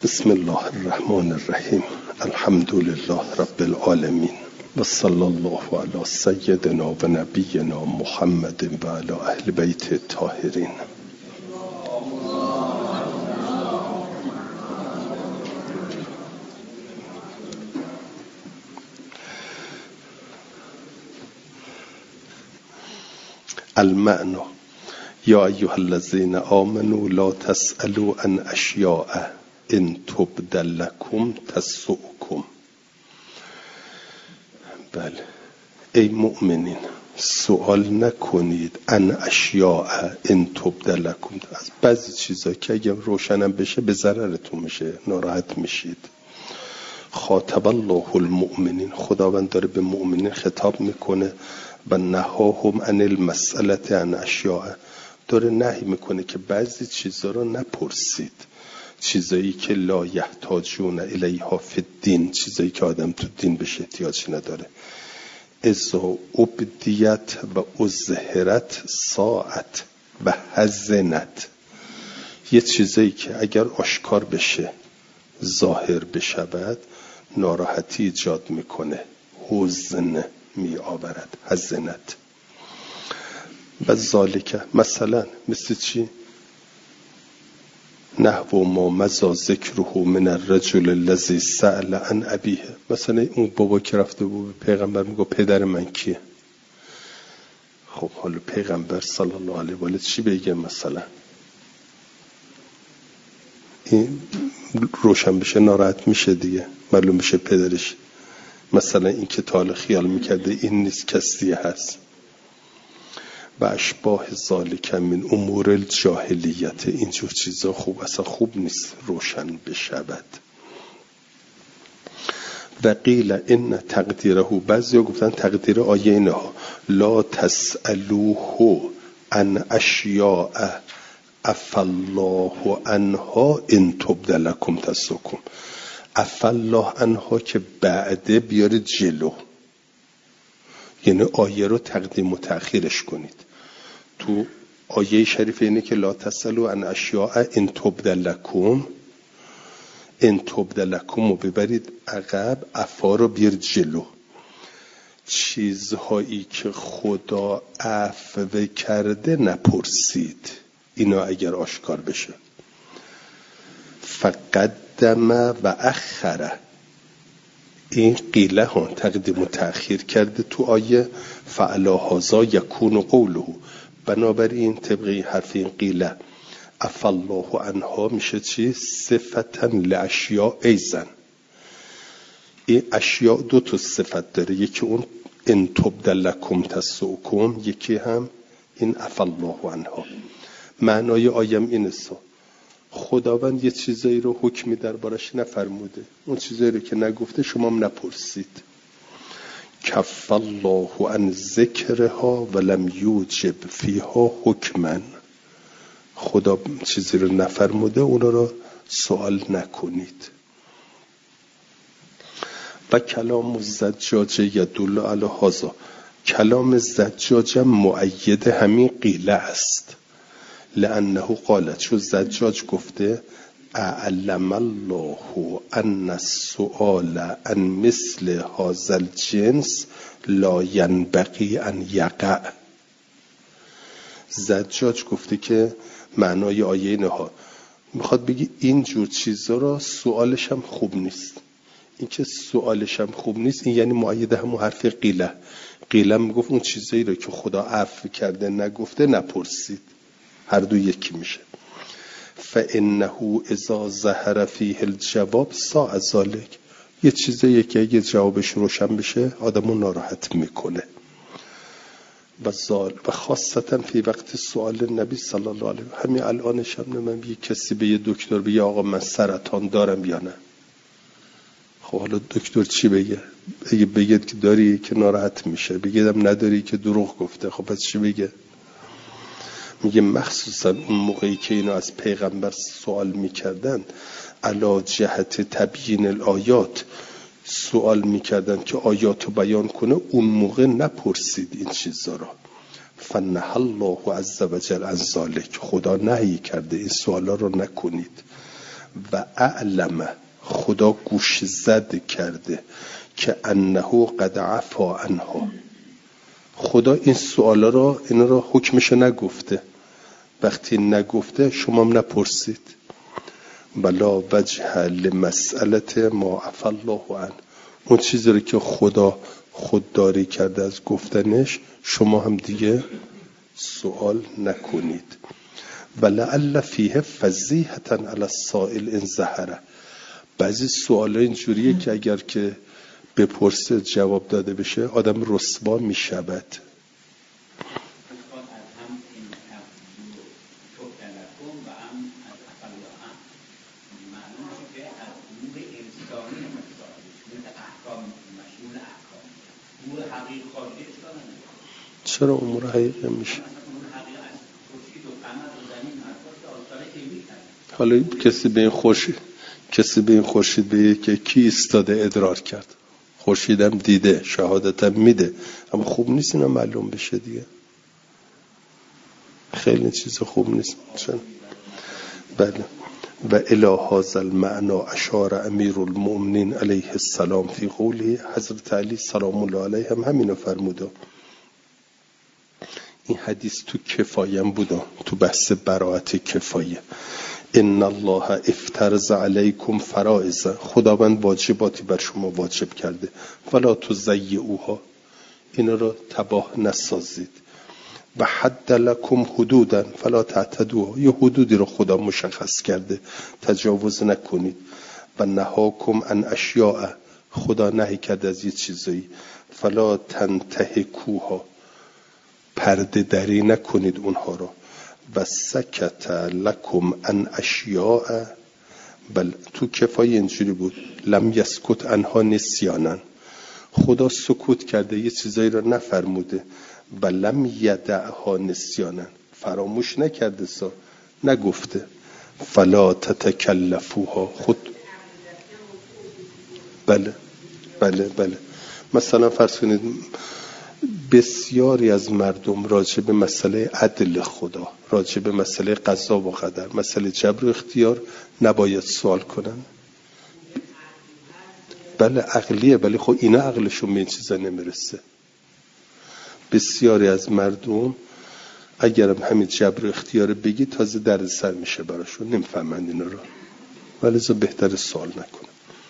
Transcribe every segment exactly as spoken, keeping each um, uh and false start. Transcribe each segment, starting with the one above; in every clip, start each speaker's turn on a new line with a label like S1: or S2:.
S1: بسم الله الرحمن الرحیم. الحمد لله رب العالمین و صلی الله علی سیدنا و نبینا محمد و علی اهل بیت الطاهرین. المعنى یا ایها الذین آمنوا لا تسألوا عن اشیاء ان تبد لکم تسؤکم. بله، ای مؤمنین سوال نکنید عن اشیاء ان تبد لکم، از بعضی چیزا که اگه روشنم بشه به ضررتون میشه، ناراحت میشید. خاطب الله المؤمنین، خداوند داره به مؤمنین خطاب میکنه و نهاهم عن المسئله عن اشیاء، داره نهی میکنه که بعضی چیزا رو نپرسید، چیزایی که لا یحتاجون الیها فی الدین، چیزایی که آدم تو دین بهش احتیاجی نداره. اذا ابدیت و ازهرت ساعت و حزنت، یه چیزایی که اگر آشکار بشه ظاهر بشود ناراحتی ایجاد میکنه، حزن می آورد، حزنت. و ذالک مثلا مثل چی؟ نحو ما مزا ذکره من الرجل الذی سأل عن ابیه، مثلا اون بابا که رفته بود پیغمبر میگه پدر من کیه؟ خب حالا پیغمبر صلی الله علیه و آله چی بگه؟ مثلا این روشن بشه ناراحت میشه دیگه، معلوم بشه پدرش. مثلا این که تاله خیال میکرده این نیست کسی هست. و اشباه ذالک من امور الجاهلیت، اینجور چیزا خوب اصلا خوب نیست روشن بشود. و قیل ان تقدیره، بعضیا گفتن تقدیر آیه اینها لا تسألوه عن اشیاء عفا الله عنها ان تبد لکم تسؤکم. عفا الله عنها که بعده بیاره جلو، یعنی آیه رو تقدیم و تأخیرش کنید. تو آیه شریف اینه که لا تسألوا عن اشیاء ان تبد لکم، ان تبد لکم رو ببرید عقب، عفا رو بیار جلو. چیزهایی که خدا عفو کرده نپرسید، اینا اگر آشکار بشه. فقدم و اخره، این قیله ها تقدیم و تأخیر کرده تو آیه. فعلا هازا یکون قوله، بنابراین طبق این حرف این قیله عفا الله عنها میشه چی؟ صفتا لاشیاء ایزن. این اشیاء دو تا صفت داره، یکی اون ان تبد لکم تسؤکم، یکی هم این عفا الله عنها. معنای آیم این است خداوند یه چیزایی رو حکمی دربارش نفرموده، اون چیزایی رو که نگفته شما هم نپرسید. کف الله عن ذکرها ولم یوجب فیها حکما، خدا چیزی رو نفرموده اونا رو سوال نکنید. و کلام زجاج یدل علی هذا، کلام زجاج مؤید همین قیله است. لانه قالت، چون زجاج گفته اعلم الله ان السؤال عن مثل هذا الجنس لا ينبغي ان يقع. زجاج گفته که معنای آیه اینها میخواد بگی این جور چیزا رو سوالش هم خوب نیست. این که سوالش هم خوب نیست این یعنی مؤید همون حرف قیله. قیله میگفت اون چیزایی رو که خدا عفو کرده نگفته نپرسید، هر دو یکی میشه. فانه اذا ظهر فیه الجواب ساء ذلک، یه چیزی که اگه جوابش روشن بشه آدمو ناراحت میکنه. و زال و خاصتا فی وقت سوال نبی صلی الله علیه و همین الانش هم من یه کسی به یه دکتر بگه آقا من سرطان دارم یا نه، خب حالا دکتر چی بگه؟ اگه بگید که داری که ناراحت میشه، بگیدم نداری که دروغ گفته، خب پس چی بگه؟ میگه مخصوصا اون موقعی که اینو از پیغمبر سوال میکردن علا جهت تبیین الآیات، سوال میکردن که آیاتو بیان کنه، اون موقع نپرسید این چیزا را. فنه الله عز و جل عن ذلک، خدا نهی کرده این سوالا رو نکنید. و اعلم خدا گوش زد کرده که انه قد عفا عنها. خدا این سوالا رو اینا رو حکمش نگفته، وقتی نگفته شما هم نپرسید. بلا وجه لمسئلت ما عفا الله عنه، اون چیزی رو که خدا خودداری کرده از گفتنش شما هم دیگه سوال نکنید. ولعل فیه فضیحة علی السائل ان ظهر. بعضی سوالا اینجوریه که اگر که بپرسه جواب داده بشه آدم رسوا میشود. چرا امور حقیقی میشه؟ حالا کسی به این خورشید کسی به این خورشید بگه که کی ایستاده ادرار کرد، خورشیدم دیده، شهادتم میده، اما خوب نیست اینا معلوم بشه دیگه. خیلی چیز خوب نیست. چرا؟ بله. و الی هذا المعنى اشار امیر المؤمنین علیه السلام فی قوله، حضرت علی سلام الله علیه هم همینو فرموده. این حدیث تو کفایم بوده، تو بحث براءت کفایه. ان الله افترض علیکم فرائض، خداوند واجباتی بر شما واجب کرده، فلا تضیعوها، اینا رو تباه نسازید. و حد لکم حدودا فلا تعتدوها، یه حدودی رو خدا مشخص کرده، تجاوز نکنید. و نهاکم عن اشیاء، خدا نهی کرده از یه چیزایی، فلا تنتهکوها، پرده دری نکنید اونها رو. و سکت لکم عن اشیاء، بل تو کفایه اینجوری بود لم یسکت عنها نسیانا، خدا سکوت کرده یه چیزایی رو نفرموده. و لم یدعها نسیانا، فراموش نکرده، سا نگفته. فلا تتکلفوها، خود بله بله بله. مثلا فرض کنید بسیاری از مردم راجع به مسئله عدل خدا، راجع به مسئله قضا و قدر، مسئله جبر و اختیار نباید سوال کنن. بله عقلیه، ولی خب اینا عقلشون به این چیزا نمیرسه. بسیاری از مردم اگرم همین جبر و اختیار بگی تازه درد سر میشه براشون، نمیفهمند اینا رو، ولی زو بهتر سوال نکنه.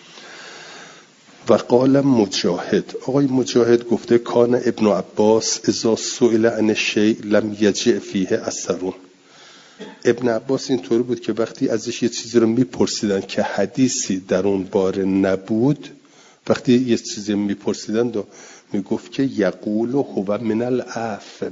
S1: و قال مجاهد، آقای مجاهد گفته کان ابن عباس اذا سئل عن الشیء لم یجع فیه اثرون. ابن عباس اینطوری بود که وقتی ازش یه چیزی رو میپرسیدن که حدیثی در اون باره نبود، وقتی یه چیزی میپرسیدن دو میگفت که یقول هو من العفو،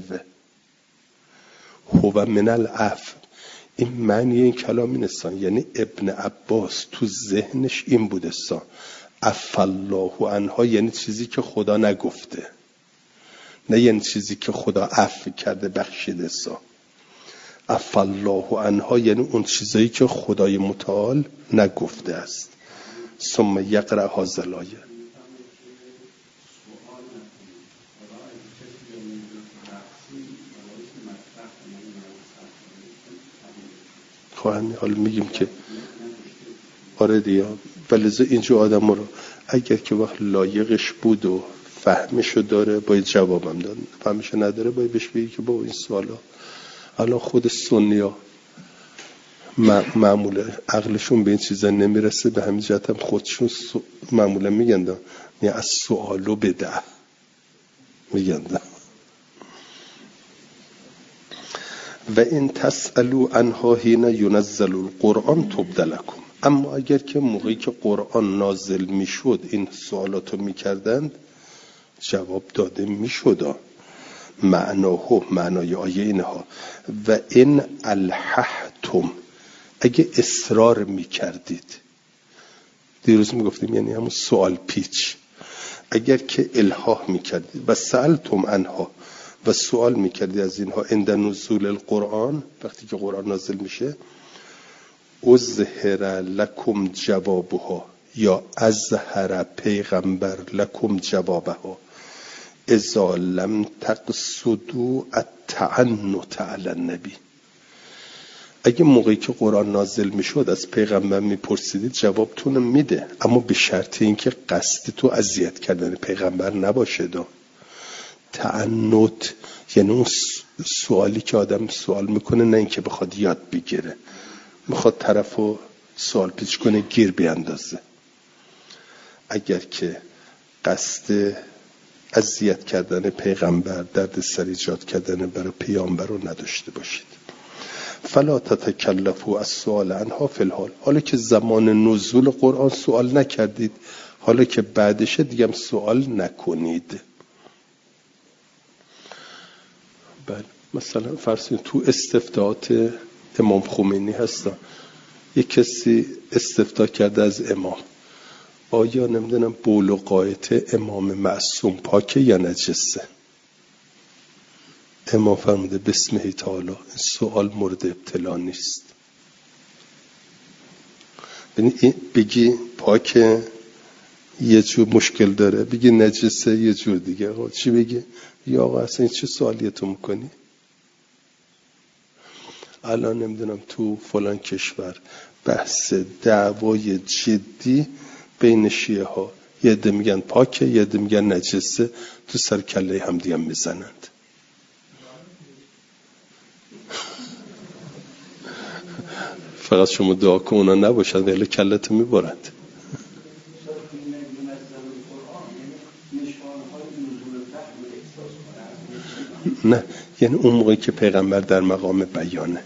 S1: هو من العفو. این معنی این کلام اینستان، یعنی ابن عباس تو ذهنش این بودستان عفا الله عنها، یعنی چیزی که خدا نگفته، نه یعنی چیزی که خدا عفو کرده بخشیده. سا عفا الله عنها یعنی اون چیزایی که خدای متعال نگفته است. ثم یقرأ هذا الآیه. خواهند حالا میگیم که آره دیگه، ولی اینجا آدم رو اگر که وقت لایقش بود و فهمشو داره باید جوابم داد، فهمشو نداره باید بهش بگی که با این سوالا. الان خود سنیا معمولا عقلشون به این چیزا نمیرسه، به همین جهت هم خودشون معمولا میگن دا یعنی از سوالو بده میگن دا. و این تسألو عنها حین ینزل القرآن تبد لکم، اما اگر که موقعی که قرآن نازل میشد این سوالاتو میکردند جواب داده میشد. معناهو، معنای آیه اینها، و این الححتم، اگه اصرار میکردید، دیروز میگفتیم یعنی همون سوال پیچ، اگر که الحاح میکردید و سألتم عنها و سوال میکردید از اینها عند نزول القرآن، وقتی که قرآن نازل میشه، اظهر لکم جوابها، یا ازهر پیغمبر لکم جوابها، اذا لم تقصدوا التعنت علی النبی، اگه موقعی که قرآن نازل میشد از پیغمبر میپرسیدید جوابتون میده، اما به شرط اینکه قصد تو اذیت کردن پیغمبر نباشه. دا تعنت یعنی اون سوالی که آدم سوال میکنه نه اینکه بخواد یاد بگیره، میخواد طرفو سوال پیچ کنه گیر بیاندازه. اگر که قصد اذیت کردن پیغمبر، دردسر ایجاد کردن برای پیامبر رو نداشته باشید. فلا تتکلفوا السؤال عنها فی الحال. حالا که زمان نزول قرآن سوال نکردید، حالا که بعدشه دیگه هم سوال نکنید. بله مثلا فرض کنید تو استفتاءات امام خمینی هستن، یک کسی استفتاء کرده از امام، آیا نمیدونم بول و غایط امام معصوم پاکه یا نجسه؟ امام فرموده بسمه تعالی این سوال مورد ابتلا نیست. بگی پاکه یه جور مشکل داره، بگی نجسه یه جور دیگه. آقا چی بگی؟ یا آقا اصلا چه سوالی تو میکنی؟ الان نمیدونم تو فلان کشور بحث دعوای جدی بین شیعه ها، یه عده میگن پاکه یه عده میگن نجسه، تو سر کله هم دیگه میزنند. فقط شما دعا کن اونا نباشد ولی کلتو میبرند. نه یعنی اون موقعی که پیغمبر در مقام بیانه.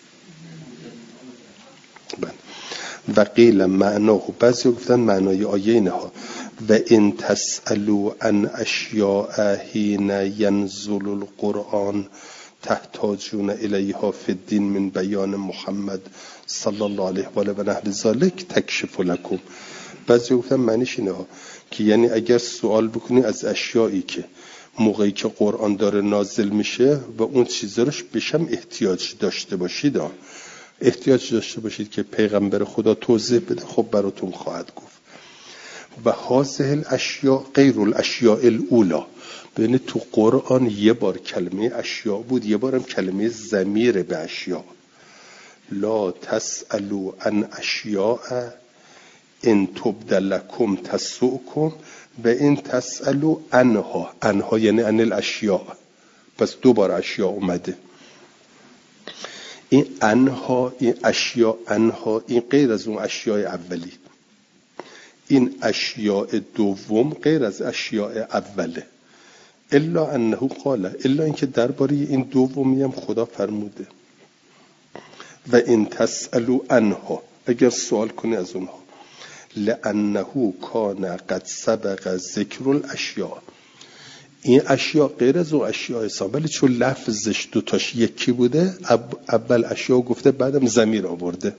S1: و قیل معناه، بعضی گفتن معنای آیه اینها و ان تسألوا عن اشیاء حین ینزل القرآن تحتاجون الیها فی الدین من بیان محمد صلی الله علیه و آله و نحو ذالک تکشف لکم. بعضی گفتن معنیش اینه که یعنی اگر سوال بکنی از اشیایی که موقعی که قرآن داره نازل میشه و اون چیزا روش بشم احتیاج داشته باشید، احتیاج داشته باشید که پیغمبر خدا توضیح بده، خب براتون خواهد گفت. و هذه الاشیاء غیر الاشیاء الاولی. ببینید تو قرآن یه بار کلمه اشیاء بود، یه بارم کلمه ضمیر به اشیاء. لا تسألوا عن اشیاء ان تبد لکم تسؤکم و ان تسألوا عنها. عنها یعنی عن الاشیاء، پس دو بار اشیاء اومده. این عنها، این اشیاء عنها، این غیر از اون اشیاء اولی. این اشیاء دوم غیر از اشیاء اوله. الا انه قال، الا اینکه درباره این دومی هم خدا فرموده و ان تسألوا عنها، اگر سوال کنی از اونها، لانه کان قد سبق ذکر الاشیاء. این اشیاء غیر از اون اشیاء حساب، ولی چون لفظش دوتاش یکی بوده اول اشیاء گفته بعدم ضمیر آورده.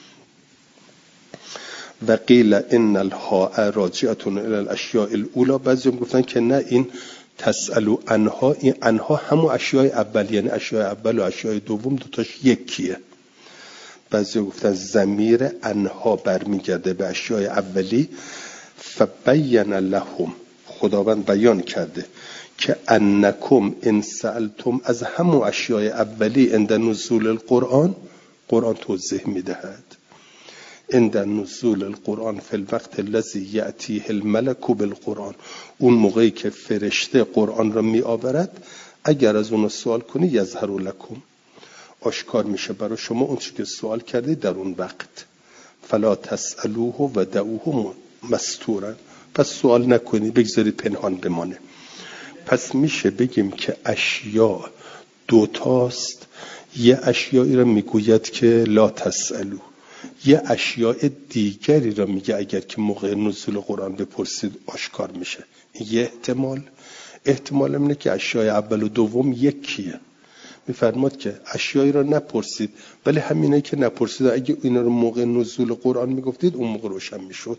S1: و قیل ان الهاء راجعه الی الاشیاء الاولی. بعضی هم گفتن که نه، این تسألوا عنها، این عنها همون اشیاء اول، یعنی اشیاء اول و اشیاء دوم دوتاش یکیه. بعضی گفتن ضمیر عنها برمیگرده به اشیاء اولی. فبین لهم، خداوند بیان کرده که انکم ان سألتم، از همون اشیاء اولی عند نزول القرآن، قرآن توضیح میدهد عند نزول القرآن فی الوقت الذی یأتیه الملک بالقرآن، اون موقعی که فرشته قرآن را می آورد، اگر از اون سوال کنی یظهر لکم، آشکار میشه برای شما اون چیزی که سوال کردی در اون وقت. فلا تسألوه و دعوه مستورا، پس سوال نکنی بگذاری پنهان بمانه. پس میشه بگیم که اشیاء دوتاست، یه اشیایی را میگوید که لا تسألو، یه اشیاء دیگری را میگه اگر که موقع نزول قرآن بپرسید آشکار میشه. یه احتمال احتمال اینه که اشیاء اول و دوم یکیه. میفرماد که اشیایی را نپرسید، ولی همینه که نپرسید اگه اینا رو موقع نزول قرآن میگفتید اون موقع روشن میشد.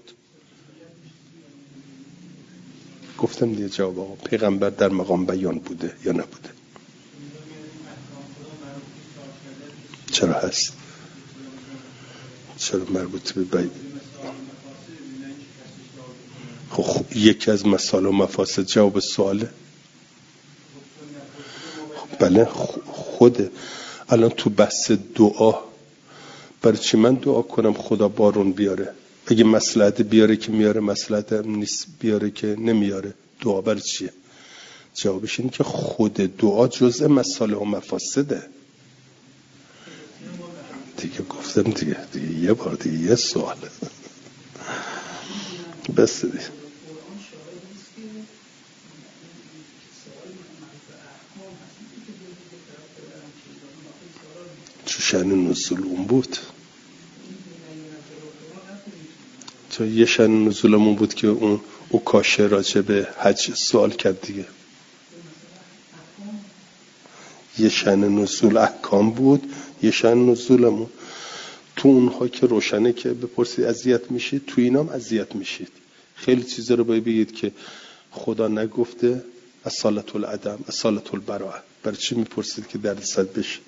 S1: گفتم دیگه جواب آقا پیغمبر در مقام بیان بوده یا نبوده؟ چرا هست؟ چرا مربوط به بیان؟ خب یکی از مسائل و مفاسد جواب سواله. بله خود الان تو بحث دعا برای چی من دعا کنم خدا بارون بیاره؟ اگه مصلحت بیاره که میاره، مصلحت نیست بیاره که نمیاره، دعا برای چیه؟ جوابش اینه که خود دعا جزء مصالح و مفاسده. دیگه گفتم دیگه دیگه یه بار دیگه یه سوال بس دیگه. چون شأن نزول اون بود، چون یه شأن نزولمون بود که اون او کاشه راجع به حج سوال کرد دیگه. یه شأن نزول احکام بود، یه شأن نزولمون. تو اونها که روشنه که بپرسید اذیت میشید، تو اینام اذیت میشید. خیلی چیزا رو باید بگید که خدا نگفته، اصالت العدم، اصالت البراءه. برای چی میپرسید که درد سر بشه؟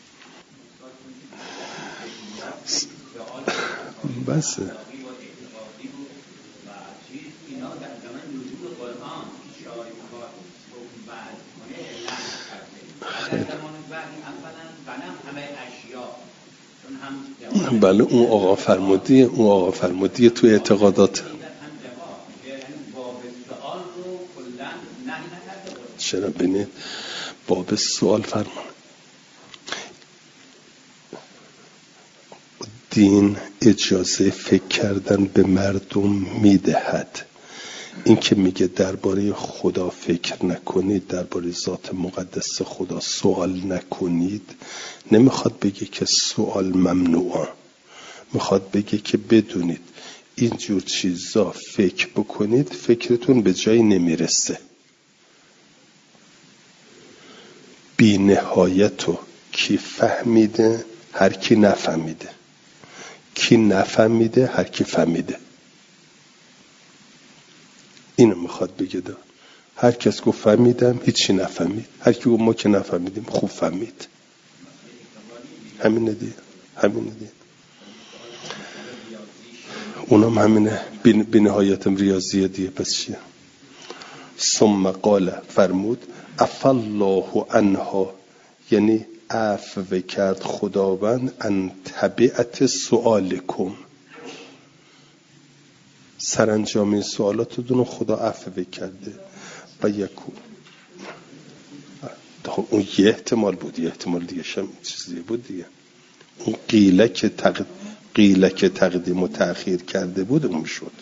S1: بسه بله اون آقا فرمودی اون آقا فرمودی تو اعتقادات چرا بینید باب سوال فرمان. دین اجازه فکر کردن به مردم میدهد. این که میگه درباره خدا فکر نکنید، درباره ذات مقدس خدا سوال نکنید، نمیخواد بگه که سوال ممنوعه، میخواد بگه که بدونید اینجور چیزا فکر بکنید فکرتون به جایی نمیرسه. بی نهایتو کی فهمیده؟ هر کی نفهمیده. کی نفهمیده؟ هر کی فهمیده. اینو میخواد بگه. دا هر کس گفت فهمیدم هیچی نفهمید، هر کی گفت ما که نفهمیدیم خوب فهمید. همینه دیگه، همینه دیگه. اونم همینه، بی نهایتم ریاضیه دیگه. پس چیه؟ ثم قال فرمود عفالله عنها، یعنی عفو کرد خداوند ان تبعت سؤالکم، سرانجام این سوالاتتون خدا عفو کرده. و یکون اون یه احتمال بود، یه احتمال دیگه شم چیزی بود دیگه. اون قیله که تق... قیله که تقدیم و تأخیر کرده بود اون شد.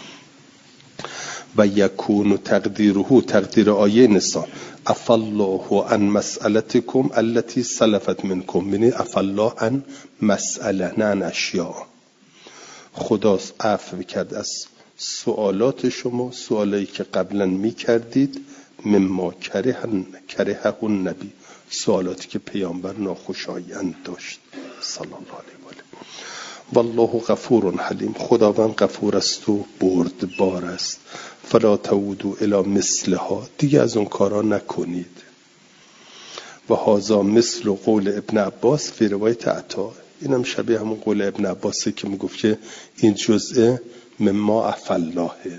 S1: و یکون تقدیره، تقدیر آیه نسا عفالله عن مسئلتکم التي سلفت منکم، یعنی عفالله عن مسئله نه عن اشیاء. خدا عفو کرد از سوالات شما، سوالایی که قبلا می کردید، مما کرهن کرهه النبی، سوالاتی که پیامبر ناخوشایند داشت صلی الله علیه و آله. والله غفور حلیم، خداوند غفور است و بردبار است. فلا تعودوا الی مثلها، دیگه از اون کارا نکنید. و هذا مثل قول ابن عباس فی روایت عطا، اینم شبیه همون قول ابن عباسه که میگفت که این جزء مما عفا اللهه.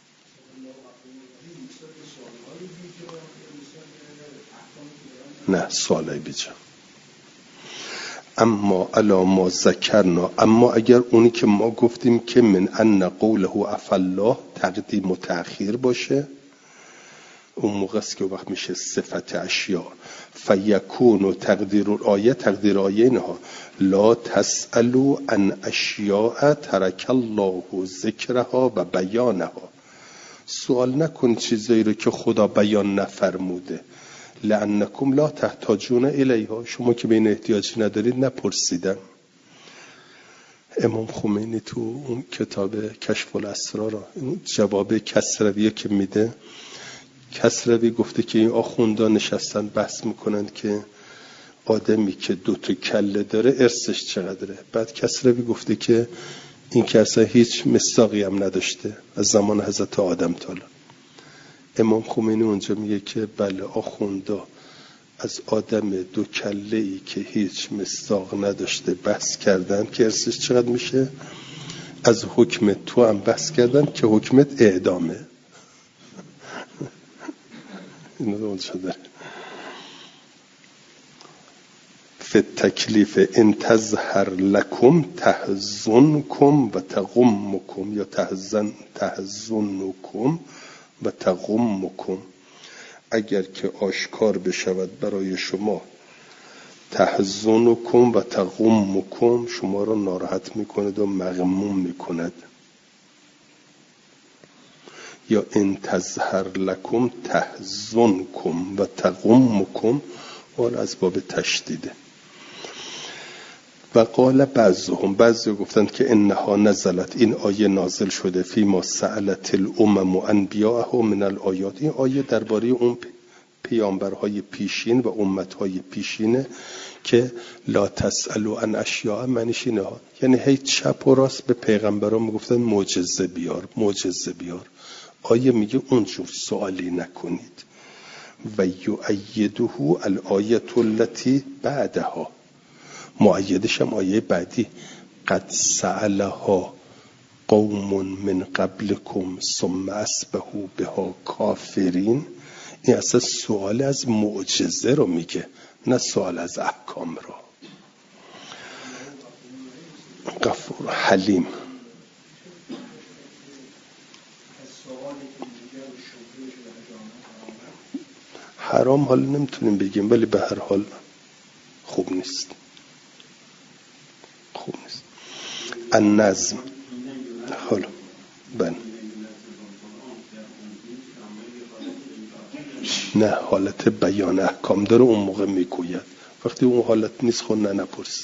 S1: نه سوالای بیجا. اما علا ما ذکرنا، اما اگر اونی که ما گفتیم که من ان قوله عفا الله تقدیم و تأخیر باشه، اون موقع است که وقت میشه صفت اشیاء. فیکون و تقدیر آیه، تقدیر آیه اینها لا تسألوا عن اشیاء ترک الله ذکرها و بیانها، سوال نکن چیزایی رو که خدا بیان نفرموده. لانکم لا تحتاجون الیها، شما که به این احتیاجی ندارید نپرسیدم. امام خمینی تو اون کتاب کشف الاسرار جواب کسروی که میده، کسروی گفته که این آخوندان نشستن بحث میکنند که آدمی که دو تا کله داره ارثش چقدره. بعد کسروی گفته که این که اصلا هیچ مصداقی هم نداشته از زمان حضرت آدم تا الان. امام خمینی اونجا میگه که بله آخوندا از آدم دو کله‌ای که هیچ مصداق نداشته بحث کردن که ارثش چقدر میشه. از حکم تو هم بحث کردن که حکمت اعدامه. اینو اونجا داره. فی تکلیف ان تظهر لکم تحزنکم و تغمکم یا تحزن تحزنکم و تغمکم. اگر که آشکار بشود برای شما تحزنکم و تغمکم، شما را ناراحت میکند و مغموم میکند. یا ان تظهر لکم تحزنکم و تغمکم، حال از باب تشدیده. و قال بعضهم، بعضی گفتند که انها نزلت، این آیه نازل شده فی ما سألت الامم و انبیاءهم من الآیات، این آیه درباره اون پیامبرهای پیشین و امتهای پیشینه که لا تسألوا عن اشیاء، معنیش اینه ها، یعنی هی چپ و راست به پیغمبران میگفتن معجزه بیار معجزه بیار. آیه میگه اونجور سوالی نکنید. و یؤیده الآیه التي بعدها، مؤیدش هم آیه بعدی، قد سألها قوم من قبلكم ثم اصبحوا بها کافرین. این اصلا سوال از معجزه رو میگه، نه سوال از احکام رو. غفور حلیم. حرام حال نمیتونیم بگیم، ولی به هر حال خوب نیست، خوب نیست. النظم حالا بله نه، حالت بیان احکام داره، اون موقع میگوید. وقتی اون حالت نیست خود نه نپرسید.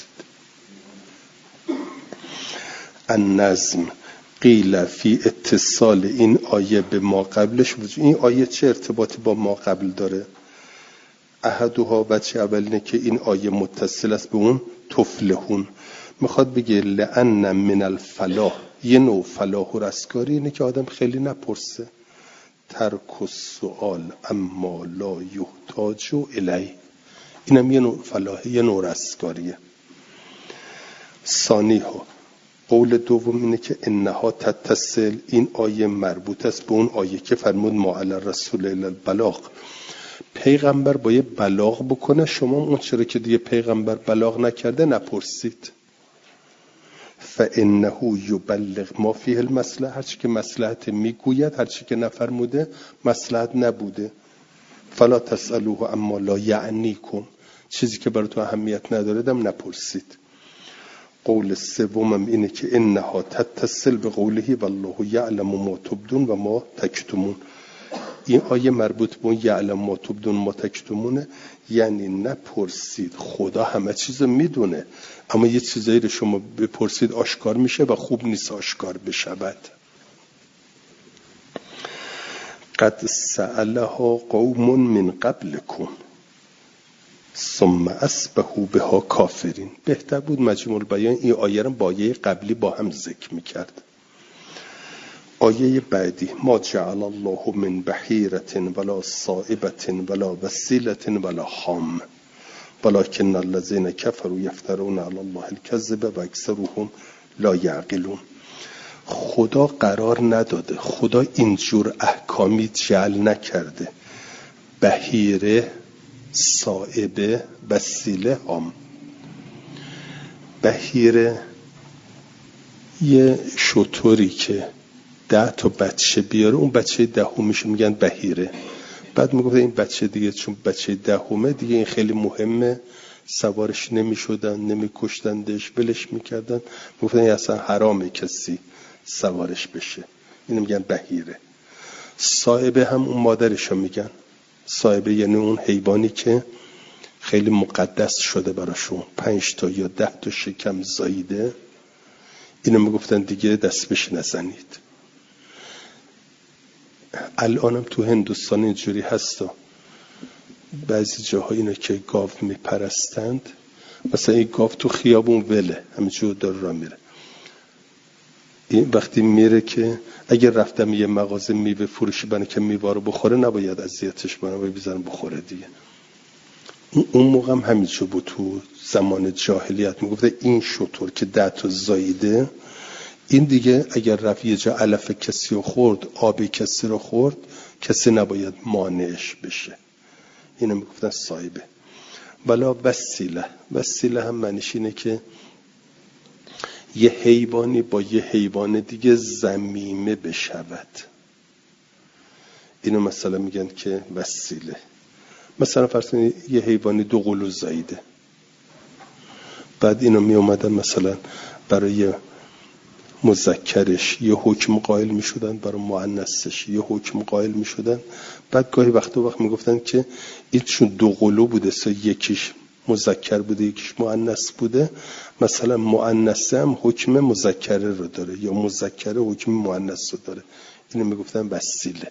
S1: النظم قیل فی اتصال این آیه به ما قبلش وجود. این آیه چه ارتباطی با ما قبل داره؟ احدها، بچه اول اینه که این آیه متصل است به اون تفلحون. میخواد بگه لأن من الفلاح، یه نوع فلاح و رستگاری اینه که آدم خیلی نپرسه. ترک السؤال اما لا یحتاج الیه، اینم یه نوع فلاحه، یه نوع رستگاریه. ثانی ها، قول دوم اینه که انها تتصل، این آیه مربوط است به اون آیه که فرمود ما علی الرسول الا البلاغ، پیغمبر باید بلاغ بکنه. شما اون چرا که دیگه پیغمبر بلاغ نکرده نپرسید. فانه یبلغ ما فیه المصلحه، هرچی که مصلحت میگوید، هرچی که نفرموده مصلحت نبوده. فلا تسألوه اما لا یعنیکم، چیزی که براتون اهمیت نداره دم نپرسید. قول سومم اینه که انها تتصل به قوله والله یعلم ما تبدون و ما تکتمون. این آیه مربوط به اون یعلم ما تبدون ما تکتمونه، یعنی نپرسید، خدا همه چیز میدونه، اما یه چیزایی رو شما بپرسید آشکار میشه و خوب نیست آشکار بشود. قد سألها قوم من قبلكم ثم اصبحوا بها کافرین. بهتر بود مجموع البیان این آیه رو با آیه قبلی با هم ذکر میکرد. آیه بعدی ما جعل الله من بحیرة ولا صائبة ولا وسیلة ولا حام ولكن الذين كفروا يفترون على الله الكذب و اکثرهم لا یعقلون. خدا قرار نداده، خدا اینجور احکامی جعل نکرده. بحیره، صائبه، وسیله، حام. بحیره یه شطوری که ده تا بچه بیاره، اون بچه دهمیش میگن بحیره. بعد میگفت این بچه دیگه چون بچه دهمه دیگه این خیلی مهمه، سوارش نمیشدن، نمیکشتندش، ولش میکردن. میگفتن این اصلا حرامه کسی سوارش بشه، اینو میگن بحیره. صائبه هم اون مادرشو میگن. صائبه یعنی اون حیوانی که خیلی مقدس شده براشون، پنج تا یا ده تا شکم زاییده، اینو میگفتن دیگه دست بهش نزنید. الانم تو هندوستان اینجوری هستا، بعضی جاها اینو که گاو میپرستند، مثلا این گاو تو خیابون وله همینجور داره را میره، این وقتی میره که اگر رفتم یه مغازه میوه فروشی بنه که میوه رو بخوره، نباید اذیتش کنه، باید بزنم بخوره دیگه. اون موقع هم همینجور بود، تو زمان جاهلیت میگفته این شطور که ده تا زاییده، این دیگه اگر رفت یه جا علف کسی رو خورد، آب کسی رو خورد، کسی نباید مانعش بشه. اینو میگفتن صایبه. ولا وسیله. وسیله هم معنیش اینه که یه حیوانی با یه حیوان دیگه ضمیمه بشود. اینو مثلا میگن که وسیله. مثلا فرض کنید یه حیوانی دو قلو زاییده، بعد اینو می اومدن مثلا برای مذکرش یه حکم قائل می شدن، برای مؤنثش یه حکم قائل می شدن. بعد گاهی وقت و وقت می گفتن که این چون دو قلو بوده سه یکیش مذکر بوده یکیش مؤنث بوده، مثلا مؤنث هم حکم مذکره رو داره یا مذکره حکم مؤنث رو داره. اینو می گفتن وسیله،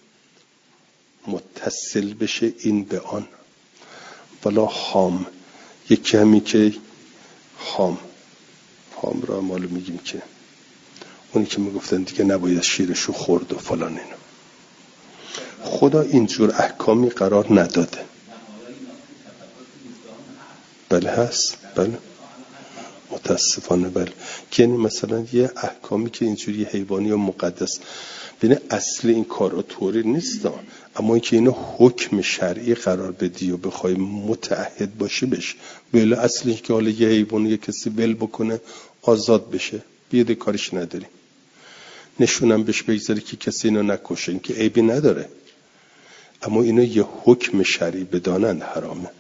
S1: متصل بشه این به آن. ولا خام، یکی همی که خام خام را مالو میگیم که اونی که میگفتن دیگه نباید شیرشو خورد و فلان. اینو خدا اینجور احکامی قرار نداده. بله هست، بله متاسفانه بله. که یعنی مثلا یه احکامی که اینجوری حیوانی و مقدس بینه اصل این کارا طوری نیست، اما اینکه اینو حکم شرعی قرار بدی و بخوای متعهد باشی بشه. ولی اصلش که حالا یه حیوان یه کسی ول بکنه آزاد بشه، بیاده کارش نداری، نشونم بهش بگذاری که کسی اینو نکشه، این که عیبی نداره، اما اینو یه حکم شرعی بدانند حرامه.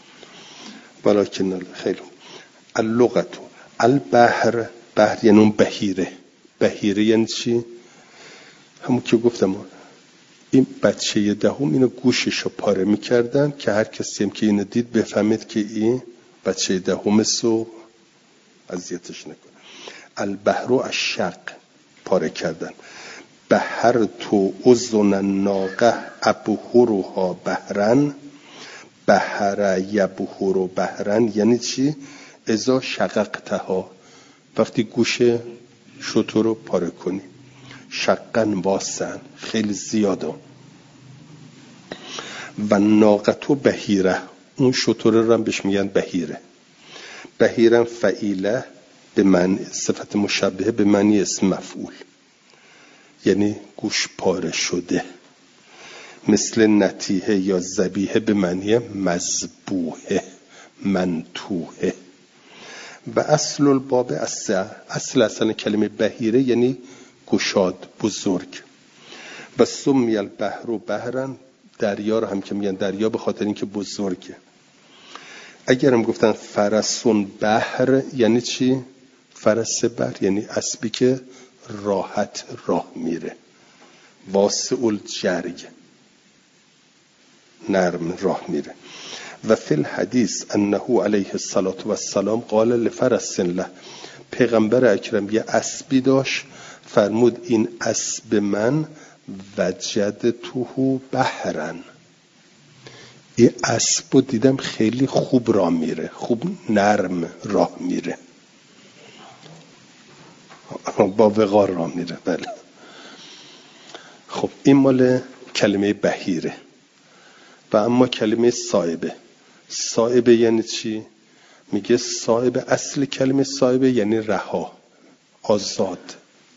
S1: ولکن خیلی اللغت البحر، بحر یعنی اون بحیره. بحیره یعنی چی؟ همون که گفتم این بچه دهم اینو گوششو پاره میکردن که هر کسی هم که اینو دید بفهمید که این بچه دهم سو اذیتش نکنه. البحر الشق پاره کردن. بحر تو اذن الناقه ابحرها بحرن. بحر یبحر بحرن یعنی چی؟ اذا شققتها، وقتی گوش شتر رو پاره کنی. شقن واسن خیلی زیاده. و ناقتو بحیره، اون شتر رو هم بهش میگن بحیره. بحیرم فعیله به معنی صفت مشبهه به معنی اسم مفعول، یعنی گوش پاره شده. مثل نتیحه یا ذبیحه به معنی مذبوحه منتوحه. و اصل الباب اصل اصل اصلا کلمه بحیره یعنی گشاد، بزرگ. و سمی البحر و بحرن، دریا رو هم که میگن دریا به خاطر اینکه بزرگه. اگرم گفتن فرسون بحر یعنی چی؟ فرس بحر یعنی اسبی که راحت راه میره. واسع الجرگ، نرم راه میره. و فی الحدیث انه علیه الصلاة و السلام قال لفرس له، پیغمبر اکرم یه اسبی داشت، فرمود این اسب من وجدته بحرن، این اسبو دیدم خیلی خوب راه میره، خوب نرم راه میره، با وقار راه میره. بله خب این مال کلمه بحیره. و اما کلمه صائبه، صائبه یعنی چی؟ میگه صائبه، اصل کلمه صائبه یعنی رها، آزاد،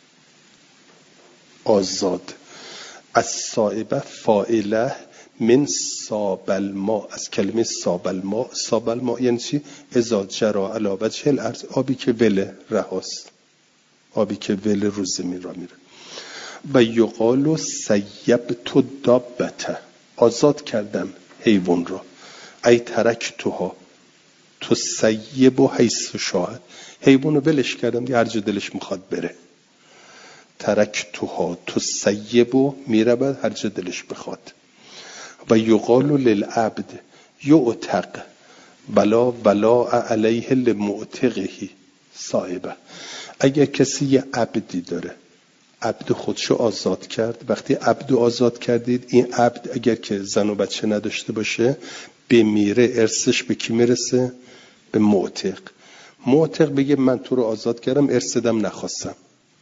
S1: آزاد. از صائبه فاعله من صاب الماء، از کلمه صاب الماء. صاب الماء یعنی چی؟ اذا جری علی وجه الارض، آبی که وله رهاست، آبی که وله رو زمین را میره. و یقال سیبت دابته، آزاد کردم حیوان را. ای ترکتها تو سیب و حیث شاهد، حیوان رو ولش کردم دیگه هر جا دلش میخواد بره. ترکتها تو سیب و میره بعد هر جا دلش بخواد. و یقال للعبد یعتق ولا ولا علیه لمعتقه صائبه. اگر کسی یه عبدی داره، عبد خودشو آزاد کرد، وقتی عبدو آزاد کردید، این عبد اگر که زن و بچه نداشته باشه بمیره، ارثش به کی میرسه؟ به معتق. معتق بگه من تو رو آزاد کردم، ارثدم نخواستم،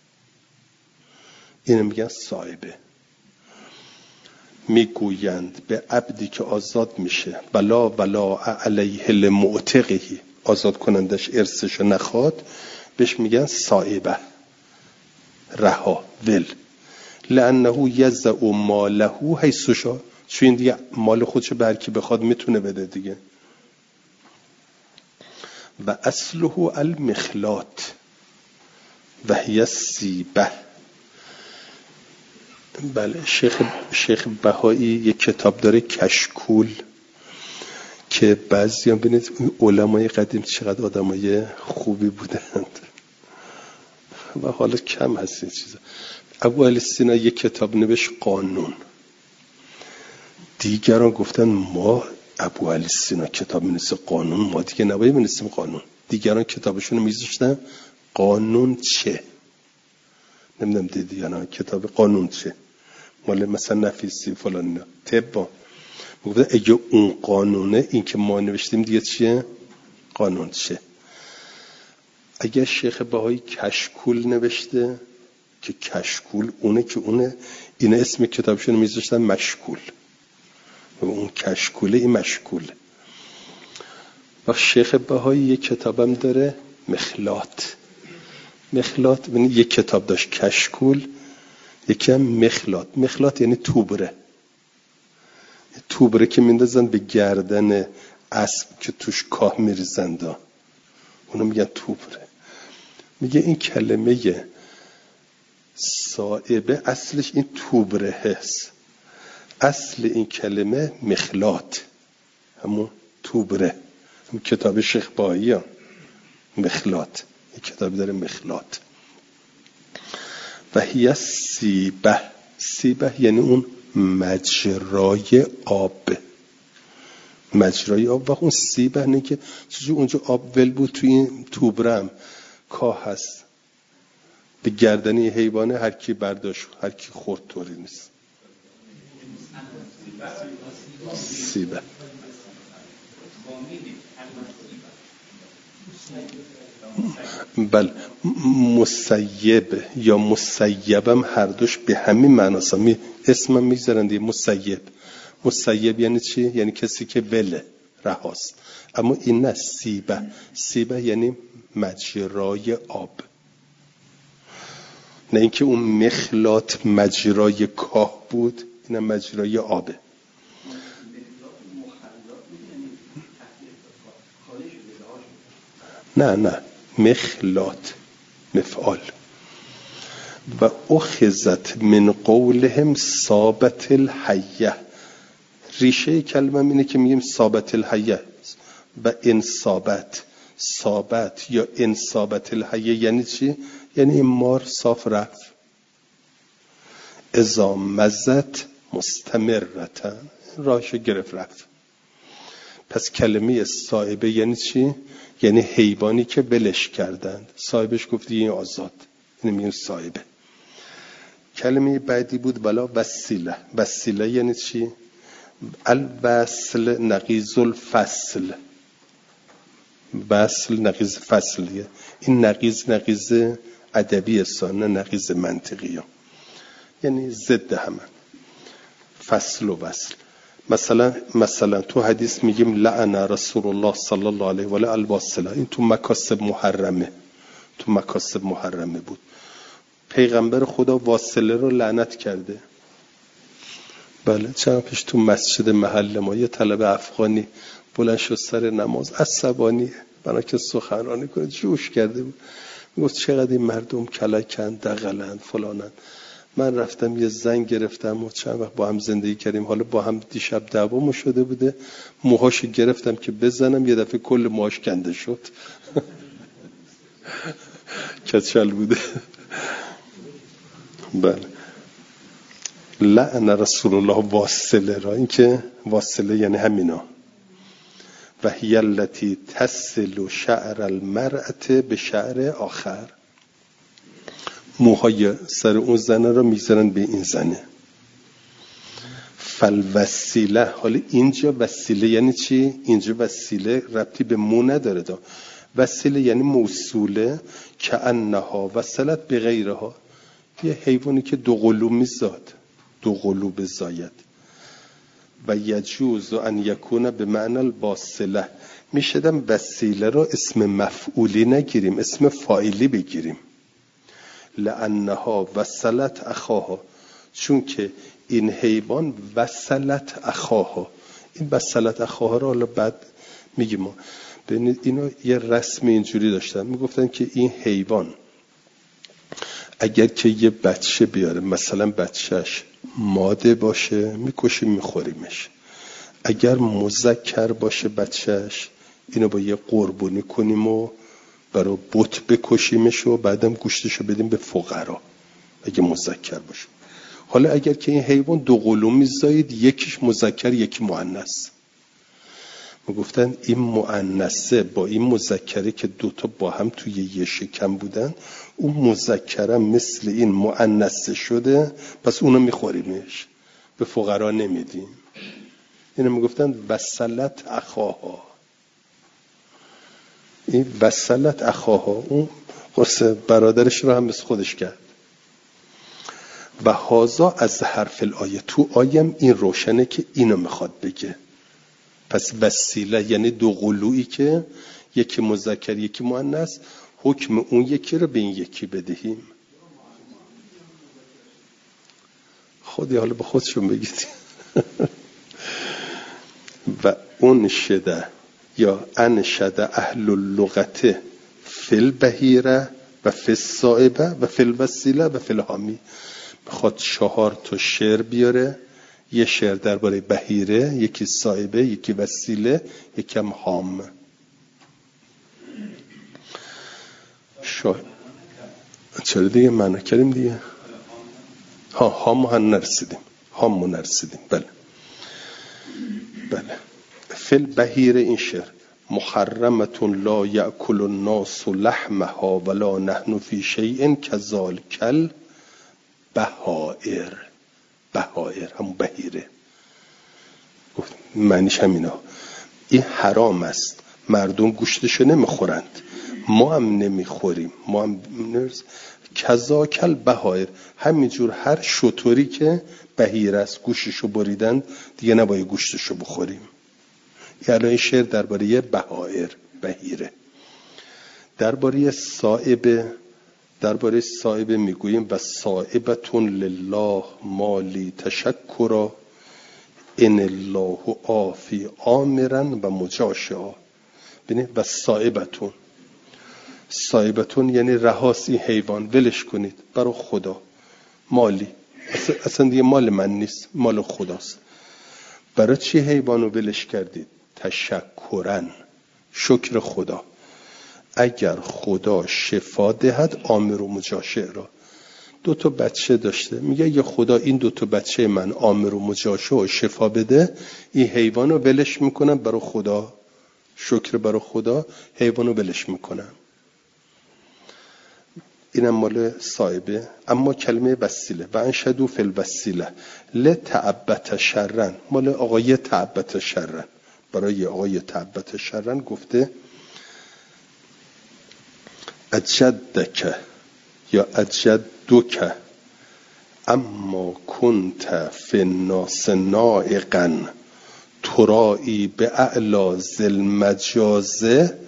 S1: اینو میگن صائبه. میگویند به عبدی که آزاد میشه ولا ولا علیه لمعتقه، آزاد کنندش ارثشو نخواد، بهش میگن صائبه، رها، ول. لانه یزع ماله حیث شاء، چون دیگه مال خودشو به هر کی بخواد میتونه بده دیگه، و اصله المخلاط و هی السیبه. بله، شیخ شیخ بهایی یک کتاب داره کشکول که بعضیان ببینید علمای قدیم چقدر آدمای خوبی بودند و حالا کم هست این چیزا. ابو علی سینا یک کتاب نوشت قانون. دیگران گفتن ما ابو علی سینا کتاب می‌نویسه قانون، ما دیگه نباید بنویسیم قانون. دیگران کتابشون رو می‌ذاشتن قانون چه؟ نمیدونم دیدی یا نه کتاب قانون چه؟ مال مثلا نفیسی فلان اینا. طب میگفتن اگه اون قانونه این که ما نوشتیم دیگه چیه؟ قانون چه؟ اگه شیخ بهایی کشکول نوشته که کشکول اونه که اونه، این اسم کتابشون میذاشتن مشکول و اون کشکوله این مشکول. و شیخ بهایی یک کتابم داره مخلاط. مخلاط یعنی یک کتاب داشت کشکول، یکی هم مخلاط. مخلاط یعنی توبره. توبره که میندازن به گردن اسب که توش کاه میریزند، اونو میگن توبره. میگه این کلمه صائبه اصلش این توبره هست. اصل این کلمه مخلاط، همون توبره. همون کتاب شیخ بهایی ها مخلاط، یک کتاب داره مخلاط. و هی السیبه. سیبه یعنی اون مجرای آب. مجرای آب. و اون سیبه نه که چجور اونجا آب ول بود توی این توبرم کاه هست به گردنی حیوانه، هر کی برداشت هر کی خورد طوری نیست. سیبه بله. مسیب یا مسیبم هر دوش به همین معناست. می اسمم میذارن دیگه مسیب. مسیب یعنی چی؟ یعنی کسی که وله رهاست. اما این نه سیبه. سیبه یعنی مجرای آب، نه اینکه اون مخلاط مجرای کاه بود، اینم مجرای آبه. نه نه مخلاط مفعال. و اخذت من قولهم ثابت الحیه. ریشه کلمه اینه که میگیم ثابت الحیه و انصابت. ثابت یا انصابت الحیه یعنی چی؟ یعنی این مار صاف رفت. اذا مزت مستمرتن، راهشو گرفت رفت. پس کلمه صائبه یعنی چی؟ یعنی حیوانی که ولش کردند، صاحبش گفت این آزاد، این میگن صائبه. کلمه بعدی بود ولا وسیله. وسیله یعنی چی؟ الوصل نقیض الفصل. وصل نقیض فصلیه. این نقیض نقیض ادبی است، نه نقیض منطقی ها. یعنی ضد همه، فصل و وصل. مثلا مثلا تو حدیث میگیم لعن رسول الله صلی الله علیه و آله الواصله. این تو مکاسب محرمه، تو مکاسب محرمه بود. پیغمبر خدا واصله رو لعنت کرده. بله، چند پیش تو مسجد محل ما یه طلبه افغانی بلند شد سر نماز، عصبانی بنا که سخنرانی کنه، جوش کرده بود. میگفت چقدر این مردم کلکن، دغلن، فلانن. من رفتم یه زن گرفتم و چند وقت با هم زندگی کردیم. حالا با هم دیشب دعوامون شده بوده، موهاشو گرفتم که بزنم، یه دفعه کل موهاش کنده شد. کچل بوده. بله. لعن رسول الله واصله را. این که واصله یعنی همینا. و هی التی تصل شعر المرأة به شعر آخر. موهای سر اون زنه را میذارن به این زنه. فالوسیله. حالا اینجا وسیله یعنی چی؟ اینجا وسیله ربطی به مو نداره دا. وسیله یعنی موصوله که انها وصلت به غیرها. یه حیوانی که دو قلوب میزاد، دو قلوب زاید. و یجوز ان یکون به معنی الواصله. میشدم وسیله را اسم مفعولی نگیریم، اسم فاعلی بگیریم. لانها وصلت اخاها. چون که این حیوان وصلت اخاها. این وصلت اخاها را حالا بعد میگیم. ببینید اینا یه رسم اینجوری داشتن، میگفتن که این حیوان اگر که یه بچه بیاره، مثلا بچهش ماده باشه میکشیم میخوریمش، اگر مذکر باشه بچهش اینو با یه قربونی کنیم و برای بت بکشیمش و بعدم گوشتشو بدیم به فقرا اگه مذکر باشه. حالا اگر که این حیوان دو قلو میزایید، یکیش مذکر یکی مؤنث، میگفتن این مؤنثه با این مذکره که دوتا با هم توی یه شکم بودن، اون مذکره مثل این مؤنثه شده، پس اونو میخوریمش، به فقرا نمیدیم. اینو میگفتن وصلت اخاها. این وصلت اخاها، اون قصه برادرش رو هم مثل خودش کرد. و هازا از حرف الآیه، تو آیم این روشنه که اینو میخواد بگه. پس وسیله یعنی دو قلویی که یکی مذکر یکی مؤنث، حکم اون یکی رو به این یکی بدهیم. خودی حالا به خودشون بگید. و اون شده یا ان شده اهل اللغت فی البهیره و فی الصائبه و فی الوسیله و فی الحامی. میخواد چهار تا شعر بیاره، یه شعر درباره بهیره، یکی صائبه، یکی وسیله، یکی هم حام. شا... چرا دیگه معنا کردیم دیگه؟ ها حام هم نرسیدیم، حام نرسیدیم. بله بله. فی البهیره این شعر محرمة لا یأکل الناس لحمها ولا نحن فی شیء کذالک البهائر. بهائر همون بهیره، معنیش همینا. این حرام است، مردم گوشتشو نمیخورند، ما هم نمیخوریم، ما هم نرز. کذالک البهائر، همینجور هر شطوری که بهیره است گوشتشو بریدن دیگه نباید گوشتشو بخوریم. یعنی این شعر درباره بهائر، بهیره. درباره صائبه، درباره صائبه میگوییم و صائبتون لله مالی تشکرا ان الله عافی آمرا و مجاشعا. ببینید و صائبتون، صائبتون یعنی رهاسی حیوان، ولش کنید برای خدا، مالی اصلا, اصلا دیگه مال من نیست، مال خداست. برای چی حیوانو ولش کردید؟ تشکرن، شکر خدا. اگر خدا شفا دهد آمر و مجاشع را. دو تا بچه داشته، میگه اگه خدا این دو تا بچه من آمر و مجاشع و شفا بده، این حیوانو ولش میکنم برای خدا، شکر برای خدا، حیوانو ولش میکنم. اینم مال صائبه. اما کلمه وسیله و انشدو فی الوسیله لتعبت شرن، مال آقای تعبت شرن. برای آقای تعبت شرن گفته اجدک یا اجدک اما کنت فی الناس نائقا ترائی به اعلا ذل مجاز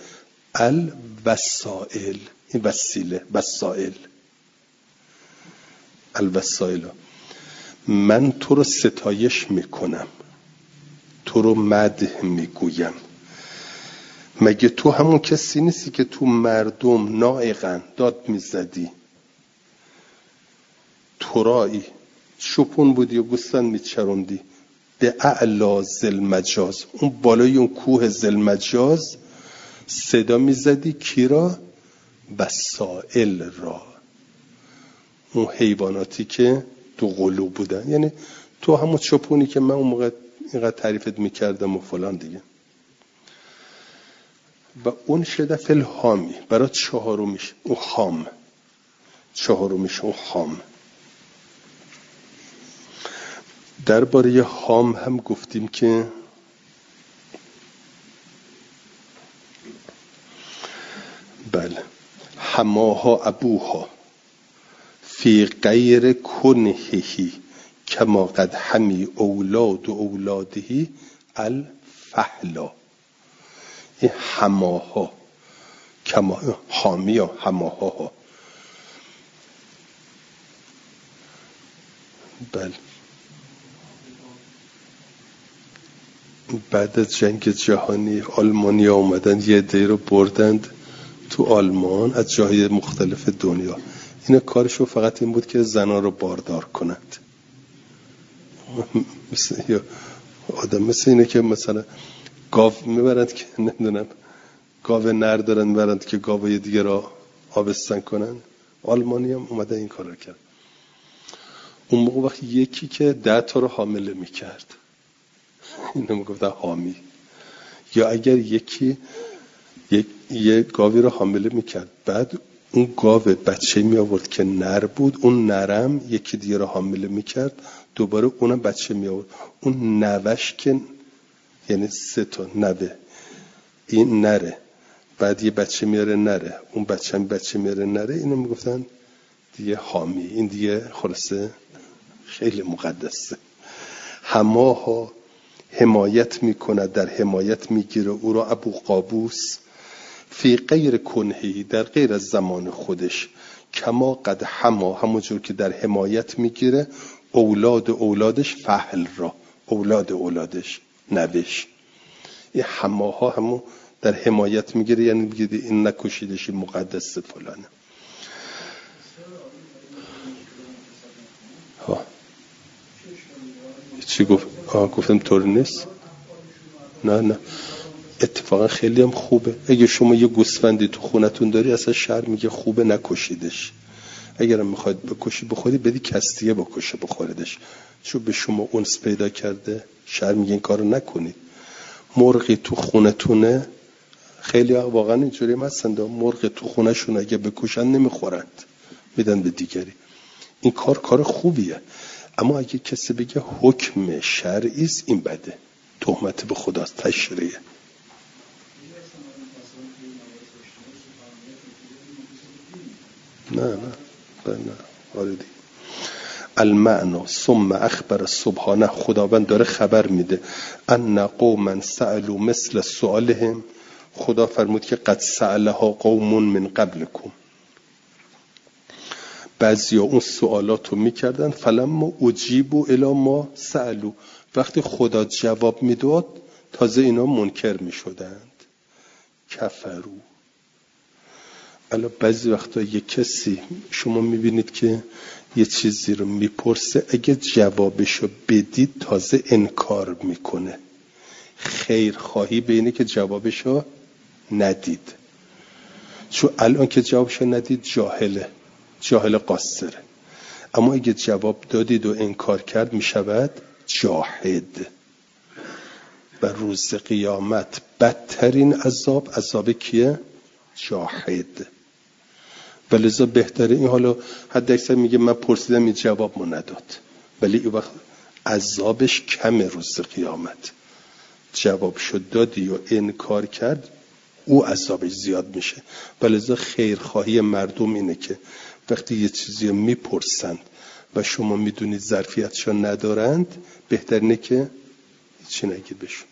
S1: الوسائل. این وسیله، وسائل، الوسائل. من تو رو ستایش میکنم، تو رو مدح میگویم. مگه تو همون کسی نیستی که تو مردم نائقاً داد میزدی؟ ترایی، شپون بودی و گوستن میچروندی. به اعلا ذل مجاز، اون بالای اون کوه ذل مجاز صدا میزدی. کی را؟ وسائل را، اون حیواناتی که تو قلو بودن. یعنی تو همون شپونی که من اون موقع اینقدر تعریفت میکردم و فلان دیگه. و اون شده فی الحامی، برای چهارمیش اون حام، چهارمیش اون حام. درباره حام هم گفتیم که بله حماها ابوها فی غیر کنهی کما قد حمی اولاد و اولادهی الفحلا. این حماها، کما حامی ها، حماها ها. بله بعد از جنگ جهانی آلمانیا اومدن یه عده رو بردند تو آلمان از جاهای مختلف دنیا. اینا کارشون فقط این بود که زنان رو باردار کنند. مثل یا آدم مثل اینه که مثلا گاو میبرند که نمیدونم گاو نر دارن میبرند که گاوای دیگه را آبستن کنن. آلمانی هم اومده این کار رو کرد. اون موقع وقتی یکی که ده تا رو حامله میکرد اینو میگفتن حامی، یا اگر یکی یک یه گاوی رو حامله میکرد بعد اون گاو بچه می آورد که نر بود، اون نرم یکی دیگه رو حامله میکرد دوباره اونم بچه می آورد، اون نوش که یعنی سه تا نوه این نره بعد یه بچه میاره نره اون بچه هم بچه میاره نره، اینو میگفتن دیگه حامی. این دیگه خلاصه خیلی مقدسه. هماها حمایت میکنه، در حمایت میگیره او را ابو قابوس فی غیر کنهی، در غیر از زمان خودش، کما قد حما، همونجور که در حمایت میگیره اولاد اولادش فحل را، اولاد اولادش نوش. این حماها همون در حمایت میگیره، یعنی میگه این نکشیدشی مقدس فلانه. ها چی گفت؟ آه گفتم طور نیست. نه نه اتفاقا خیلی هم خوبه. اگه شما یه گوسفندی تو خونتون داری اصلا شرع میگه خوبه نکشیدش. اگرم میخواید بکشی بخوری بدی کستیه بکشه بخوردش، چون به شما اونس پیدا کرده. شرع میگه این کارو نکنید. مرغی تو خونتونه، خیلی واقعا اینجوری هستند، مرغ تو خونهشون اگه بکشن نمیخورند میدن به دیگری. این کار کار خوبیه، اما اگه کسی بگه حکم شرعی است این بده، تهمت به خداست، تشریعه. نه نه نه واردی المعنا ثم اخبر سبحانه، خداوند داره خبر میده ان قوما سألوا مثل سؤالهم، خدا فرمود که قد سألها قوم من قبلكم، بعضی ها اون سوالاتو میکردن فلما اجیبوا الی ما سألوا، وقتی خدا جواب میداد تازه اینا منکر میشدند. کفرو. الان بعضی وقتا یه کسی شما میبینید که یه چیزی رو میپرسه، اگه جوابشو بدید تازه انکار میکنه. خیر خواهی به اینه که جوابشو ندید، چون الان که جوابشو ندید جاهله، جاهل قاصره. اما اگه جواب دادید و انکار کرد میشود جاحد. و روز قیامت بدترین عذاب عذاب کیه؟ جاحد. ولذا بهتره این، حالا حد اکثر میگه من پرسیدم این جواب ما نداد، ولی این وقت عذابش کمه. روز قیامت جواب شد دادی و انکار کرد او عذابش زیاد میشه. ولذا خیرخواهی مردم اینه که وقتی یه چیزی رو میپرسند و شما میدونید ظرفیتشو ندارند، بهترینه که چی نگید بهشون.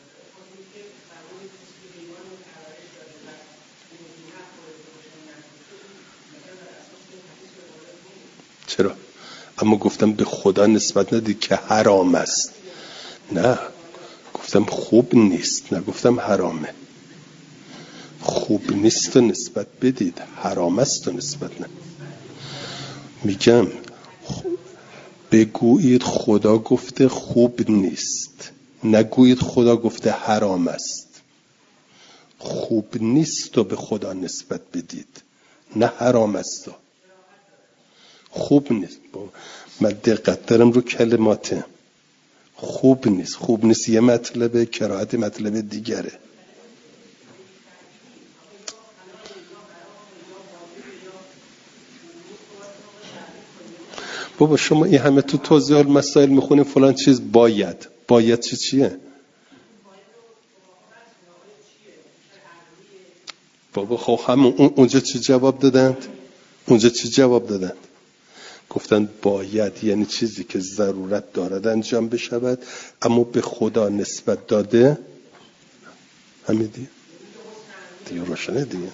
S1: چرا؟ اما گفتم به خدا نسبت ندید که حرام است. نه گفتم خوب نیست، نه گفتم حرامه. خوب نیست و نسبت بدید، حرام است و نسبت نه. میگم بگویید خدا گفته خوب نیست، نگویید خدا گفته حرام است. خوب نیست و به خدا نسبت بدید، نه حرام است. خوب نیست. من دقت دارم رو کلماته. خوب نیست، خوب نیست یه مطلبه، کراهت مطلب دیگره. بابا شما این همه تو توضیح مسائل میخونیم فلان چیز باید باید چی چیه؟ بابا خب همون اونجا چی جواب دادند؟ اونجا چی جواب دادند؟ گفتن باید یعنی چیزی که ضرورت دارد انجام بشود، اما به خدا نسبت داده همین دیگه دیگه روشنه دیگه.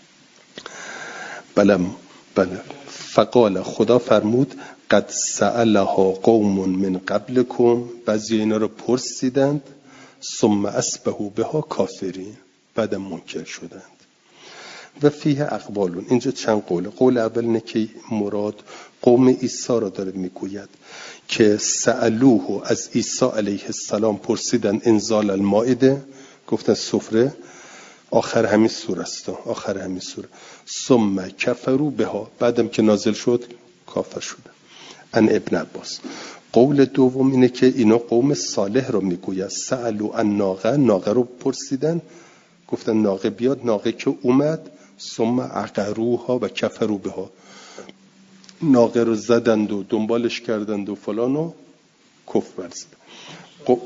S1: بله بله. فقال، خدا فرمود قد سألها قوم من قبلكم، بعضی اینا رو پرسیدند ثم اصبحوا بها کافرین، بعد منکر شدند. و فیه اقوالون، اینجا چند قوله. قول اول اینه که مراد قوم عیسی را داره میگوید که سألوه، از عیسی علیه السلام پرسیدن انزال المائده، گفتن سفره، آخر همین سوره است، آخر همین سوره. ثم کفروا بها، بعدم که نازل شد کافر شدن. ان ابن عباس. قول دوم اینه که اینا قوم صالح رو میگوید سألو ان ناقه، ناقه رو پرسیدن، گفتن ناقه بیاد، ناقه که اومد ثم عقروها و کفروا بها، ناقه رو زدند و دنبالش کردند و فلان و کفر ورزید. خب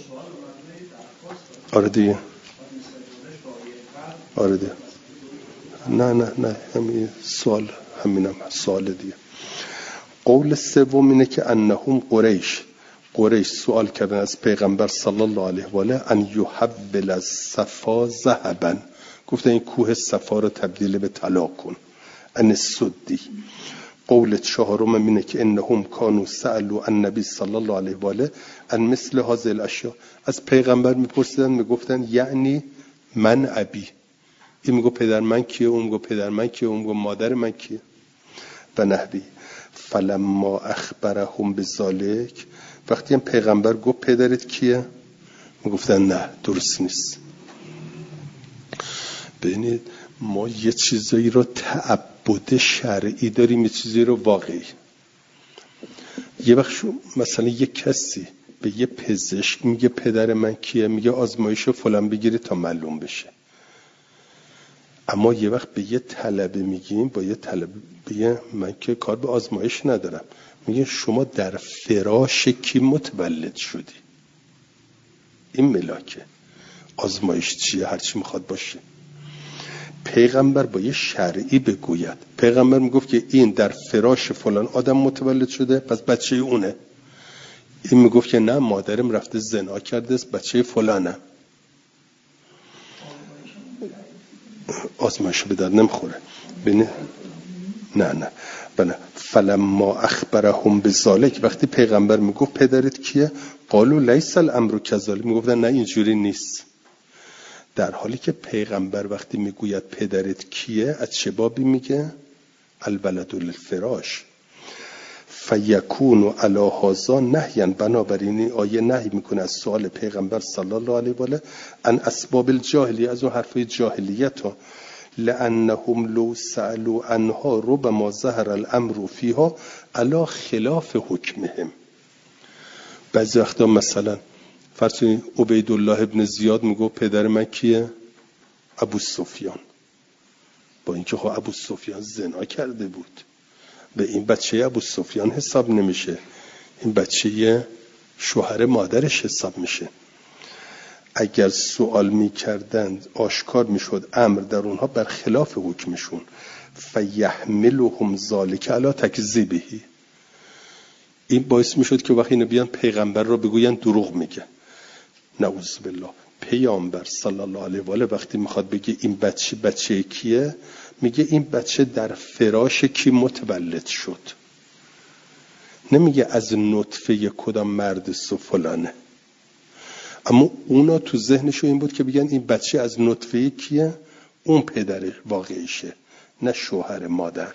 S1: آره دیگه، آره دیگه، نه نه نه همین سوال، همینم سوال دیگه. قول سوم اینه که انهم قریش، قریش سوال کردن از پیغمبر صلی الله علیه و آله ان یحول الصفا ذهبا، گفتن این کوه صفا رو تبدیل به طلا کن. ان السدی. قول چهارم اینه که انهم کانوا سألوا النبی صلی الله علیه و آله ان مثل هذه الاشیاء، از پیغمبر میپرسیدن میگفتن یعنی من ابی، این میگه پدر من کیه، اون میگه پدر من کیه، اون میگه مادر من کیه و نحوی. فلما اخبرهم بذلک، وقتی هم پیغمبر گفت پدرت کیه، میگفتن نه درست نیست. ببینید ما یه چیزایی رو تعبد شرعی داریم، یه چیزایی رو واقعی. یه وقت مثلا یه کسی به یه پزشک میگه پدر من کیه، میگه آزمایش فلان بگیری تا معلوم بشه. اما یه وقت به یه طلبه میگیم، با یه طلبه بگه من که کار به آزمایش ندارم، میگه شما در فراش کی متولد شدی؟ این ملاکه. آزمایش چیه؟ هرچی میخواد باشه. پیغمبر با یه شرعی بگوید، پیغمبر میگفت که این در فراش فلان آدم متولد شده پس بچه اونه. این میگفت که نه مادرم رفته زنا کرده است بچه فلانه. آزمایش به در نمیخوره. بینه نه نه بله. فلما اخبرهم بذلک، وقتی پیغمبر میگفت پدرت کیه، قالوا لیس الامر کذالک، میگفتن نه اینجوری نیست. در حالی که پیغمبر وقتی میگوید پدرت کیه، از چه بابی میگه؟ الولد للفراش. فیکون علی هذا نهیا، بنابراین این آیه نهی میکنه از سوال پیغمبر صلی الله علیه و آله ان اسباب الجاهلیه، از اون حرفای جاهلیت ها. لانهم لو سالوا عنها ربما ظهر الامر فیها علی خلاف حکمهم. بعضی وقتا مثلا فرض کنید عبیدالله ابن زیاد میگه پدر من کیه؟ ابو سفیان. با اینکه خب ابو سفیان زنا کرده بود، به این بچه ابو سفیان حساب نمیشه، این بچه شوهر مادرش حساب میشه. اگر سوال میکردند آشکار میشد امر در اونها بر خلاف حکمشون. فیحملهم ذالک علی تکذیبه، این باعث میشد که وقتی نبیان پیغمبر را بگوین دروغ میگه. نعوذ بالله. پیامبر صلی الله علیه و آله وقتی میخواد بگه این بچه بچه کیه، میگه این بچه در فراش کی متولد شد، نمیگه از نطفه کدام مرد سو فلانه. اما اونا تو ذهنشو این بود که بگن این بچه از نطفه کیه، اون پدر واقعیشه، نه شوهر مادر.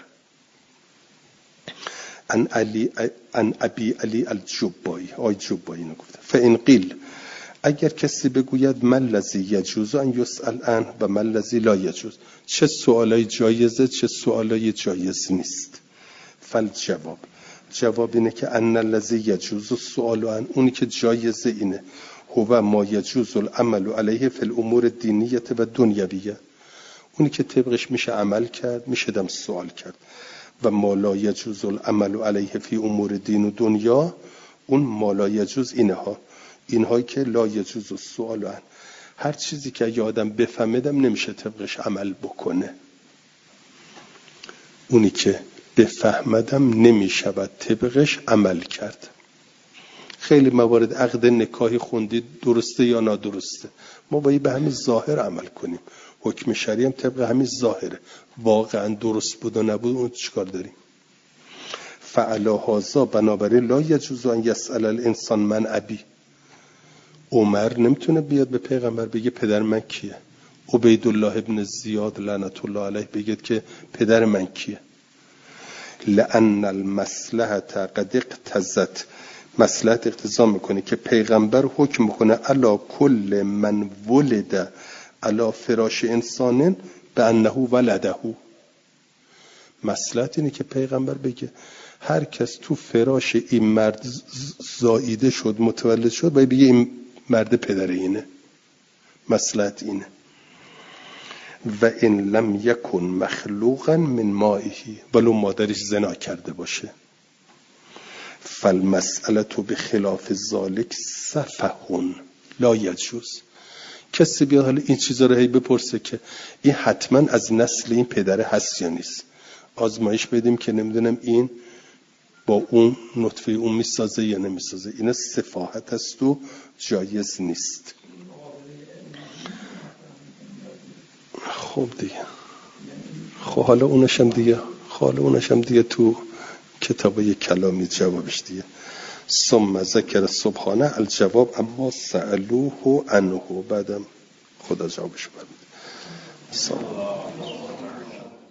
S1: ان علی ان ابی علی الجبایی، آی جبایی نگفته. فان قیل، اگر کسی بگوید من الذی یجوز ان یسأل عنه و من الذی لا یجوز، چه سوالای جایزه چه سوالای جایز نیست. فالجواب، جواب اینه که ان الذی یجوز السؤال عنه، اونی که جایزه اینه، هو ما یجوز العمل علیه فی الامور الدینیه و دنیویه، اونی که طبقش میشه عمل کرد، میشه دم سوال کرد. و ما لا یجوز العمل علیه فی امور دین و دنیا، اون ما لا یجوز اینها، اینهایی که لا یجوز السؤال عنه، هر چیزی که اگه آدم بفهمدم نمیشه طبقش عمل بکنه. اونی که بفهمدم نمیشود طبقش عمل کرد. خیلی موارد عقد نکاحی خوندید، درسته یا نادرسته، ما باید به همین ظاهر عمل کنیم. حکم شرعی هم طبق همین ظاهره، واقعا درست بود و نبود اون چیکار داریم. فعلی هذا، بنابراین لا یجوز ان یسأل الانسان من ابی، عمر نمیتونه بیاد به پیغمبر بگه پدر من کیه. عبیدالله ابن زیاد لعنت الله علیه بگه که پدر من کیه. لأن المصلحت قد اقتضت، مصلحت اقتضا میکنه که پیغمبر حکم میکنه علی کل من ولد علی فراش انسان به انه ولده. مصلحت اینه که پیغمبر بگه هر کس تو فراش این مرد زاییده شد متولد شد باید بگه این مرد پدر اینه. مصلحت اینه. و این لم یکن مخلوقا من مائهی، ولو مادرش زنا کرده باشه. فالمسئله تو به خلاف ذالک سفهون لا یجوز. کسی بیاد حالا این چیزا رو هی بپرسه که این حتما از نسل این پدره هست یا نیست، آزمایش بدیم که نمیدونم این با اون نطفه اون میسازه یا نمیسازه، این سفاهت است و جایز نیست. خب دیگه خب حالا اونشم دیگه حالا اونشم دیگه تو کتابای کلامی جوابش دیگه. ثم ذکر سبحانه الجواب اما سألوه عنه، بعدم خدا جوابش برمیده.